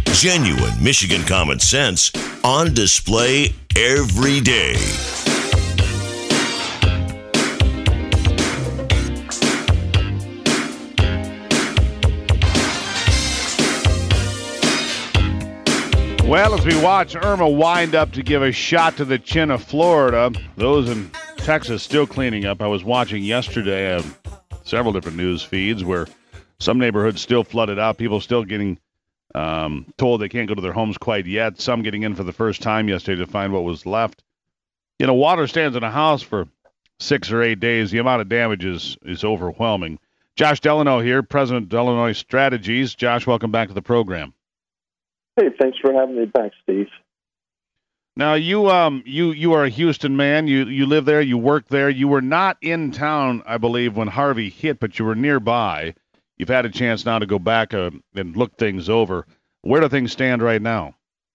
Genuine Michigan common sense on display every day. Well, as we watch Irma wind up to give a shot to the chin of Florida, those in Texas still cleaning up. I was watching yesterday several different news feeds where some neighborhoods still flooded out. People still getting told they can't go to their homes quite yet. Some getting in for the first time yesterday to find what was left. You know, water stands in a house for 6 or 8 days. The amount of damage is overwhelming. Josh Delano here, President of Illinois Strategies. Josh, welcome back to the program. Hey, thanks for having me back, Steve. Now, you are a Houston man. You live there. You work there. You were not in town, I believe, when Harvey hit, but you were nearby. You've had a chance now to go back and look things over. Where do things stand right now?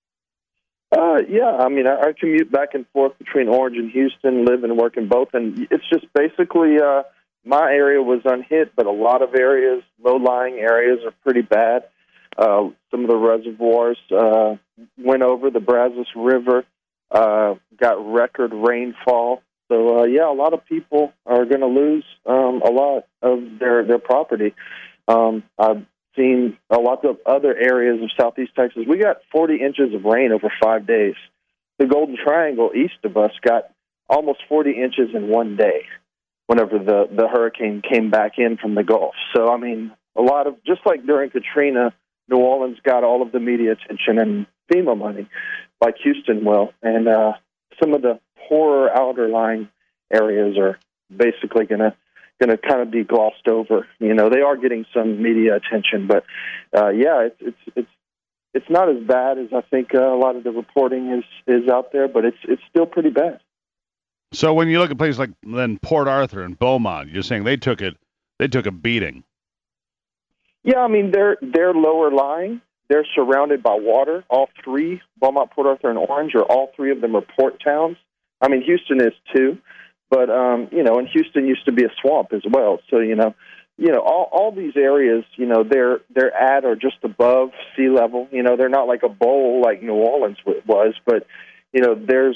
Yeah, I mean, I commute back and forth between Orange and Houston, live and work in both, and it's just basically my area was unhit, but a lot of areas, low-lying areas, are pretty bad. Some of the reservoirs went over. The Brazos River got record rainfall. So, yeah, a lot of people are going to lose a lot of their property. I've seen a lot of other areas of southeast Texas. We got 40 inches of rain over 5 days. The Golden Triangle east of us got almost 40 inches in 1 day whenever the hurricane came back in from the Gulf. So, I mean, a lot of, just like during Katrina, New Orleans got all of the media attention and FEMA money, like Houston will. And some of the poorer outerlying areas are basically going to kind of be glossed over. You know, they are getting some media attention, but yeah, it's not as bad as I think a lot of the reporting is out there, but it's still pretty bad. So when you look at places like then Port Arthur and Beaumont, you're saying they took a beating. Yeah, I mean, they're lower lying. They're surrounded by water. All three, Beaumont, Port Arthur, and Orange, all three of them are port towns. I mean, Houston is too, but, you know, and Houston used to be a swamp as well. So, you know, all these areas, you know, they're at or just above sea level. You know, they're not like a bowl like New Orleans was, but, you know, there's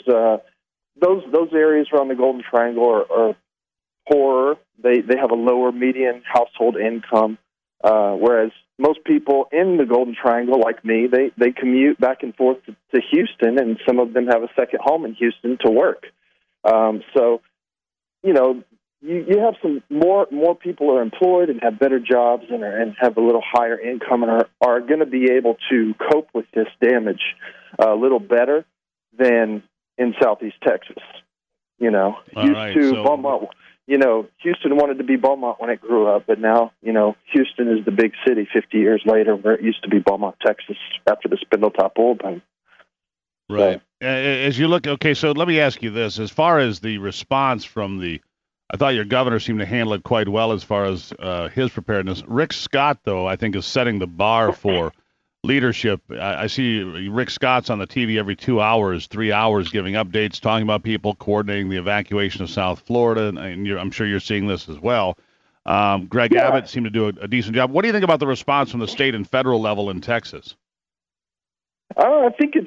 those areas around the Golden Triangle are poorer. They have a lower median household income. Whereas most people in the Golden Triangle, like me, they commute back and forth to Houston, and some of them have a second home in Houston to work. So, you know, you have some more people are employed and have better jobs and have a little higher income and are going to be able to cope with this damage a little better than in Southeast Texas. You know, Beaumont. You know, Houston wanted to be Beaumont when it grew up, but now, you know, Houston is the big city 50 years later where it used to be Beaumont, Texas, after the Spindletop oil boom. Right. So, as you look, okay, so let me ask you this. As far as the response from I thought your governor seemed to handle it quite well as far as his preparedness. Rick Scott, though, I think is setting the bar for leadership. I see Rick Scott's on the TV every 2 hours, 3 hours, giving updates, talking about people, coordinating the evacuation of South Florida, and I'm sure you're seeing this as well. Greg Abbott seemed to do a decent job. What do you think about the response from the state and federal level in Texas? I think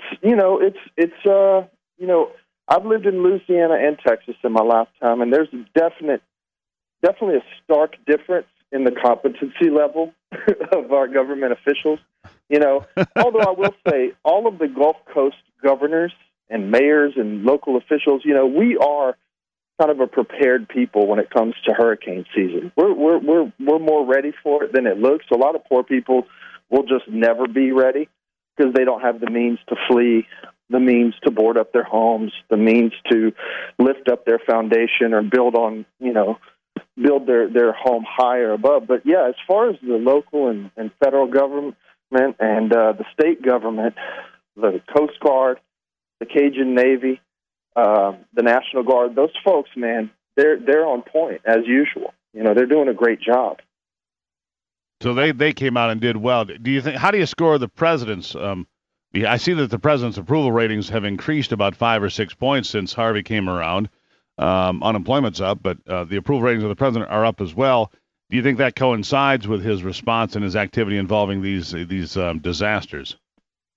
I've lived in Louisiana and Texas in my lifetime, and there's definitely a stark difference in the competency level of our government officials. You know, although I will say all of the Gulf Coast governors and mayors and local officials, you know, we are kind of a prepared people when it comes to hurricane season. We're more ready for it than it looks. A lot of poor people will just never be ready because they don't have the means to flee, the means to board up their homes, the means to lift up their foundation or build their home higher above. But yeah, as far as the local and federal government and the state government, the Coast Guard, the Cajun Navy, the National Guard, those folks, man, they're on point as usual. You know, they're doing a great job. So they came out and did well. Do you think? How do you score the president's? I see that the president's approval ratings have increased about 5 or 6 points since Harvey came around. Unemployment's up, but the approval ratings of the president are up as well. Do you think that coincides with his response and his activity involving these disasters?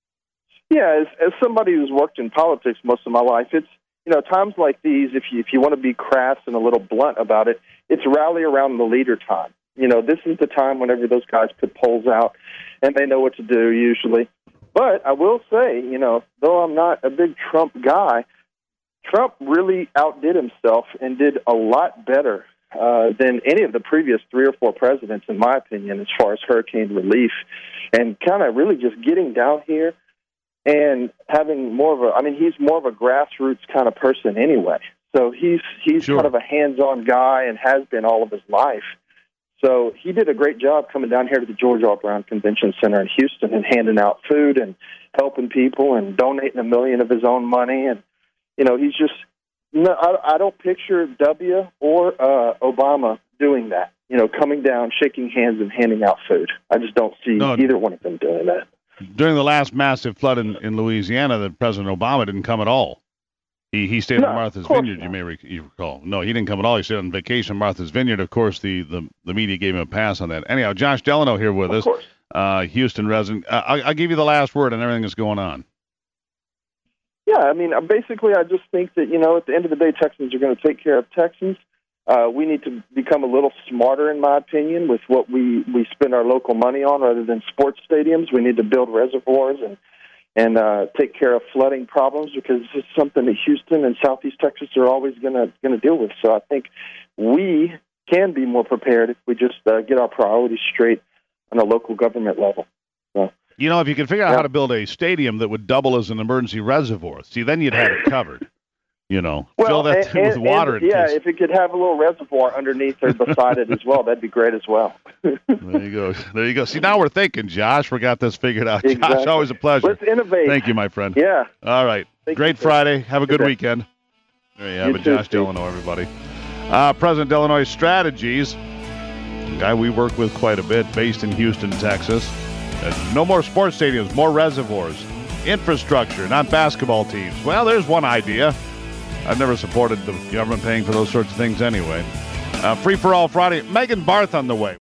Yeah, as somebody who's worked in politics most of my life, it's, times like these, if you want to be crass and a little blunt about it, it's rally around the leader time. This is the time whenever those guys put polls out, and they know what to do usually. But I will say, though I'm not a big Trump guy, Trump really outdid himself and did a lot better than any of the previous 3 or 4 presidents, in my opinion, as far as hurricane relief, and kind of really just getting down here and having more of he's more of a grassroots kind of person anyway. So he's Sure. kind of a hands-on guy and has been all of his life. So he did a great job coming down here to the George R. Brown Convention Center in Houston and handing out food and helping people and donating $1 million of his own money. And, he's just, I don't picture W or Obama doing that, coming down, shaking hands and handing out food. I just don't see either one of them doing that. During the last massive flood in Louisiana, that President Obama didn't come at all. He stayed at Martha's Vineyard, you recall. No, he didn't come at all. He stayed on vacation at Martha's Vineyard. Of course, the media gave him a pass on that. Anyhow, Josh Delano here with us, Houston resident. I'll give you the last word on everything that's going on. Yeah, basically, I just think that, at the end of the day, Texans are going to take care of Texans. We need to become a little smarter, in my opinion, with what we spend our local money on rather than sports stadiums. We need to build reservoirs and take care of flooding problems, because this is something that Houston and Southeast Texas are always going to deal with. So I think we can be more prepared if we just get our priorities straight on a local government level. So, if you could figure out how to build a stadium that would double as an emergency reservoir, see, then you'd have it covered. Fill that thing with water. If it could have a little reservoir underneath or beside it as well, that'd be great as well. There you go. See, now we're thinking, Josh. We got this figured out. Exactly. Josh, always a pleasure. Let's innovate. Thank you, my friend. Yeah. All right. Great Friday. Have a good weekend. There you have it, Josh Delano, everybody. President of Illinois Strategies, a guy we work with quite a bit, based in Houston, Texas. No more sports stadiums, more reservoirs, infrastructure, not basketball teams. Well, there's one idea. I've never supported the government paying for those sorts of things anyway. Free for All Friday. Megan Barth on the way.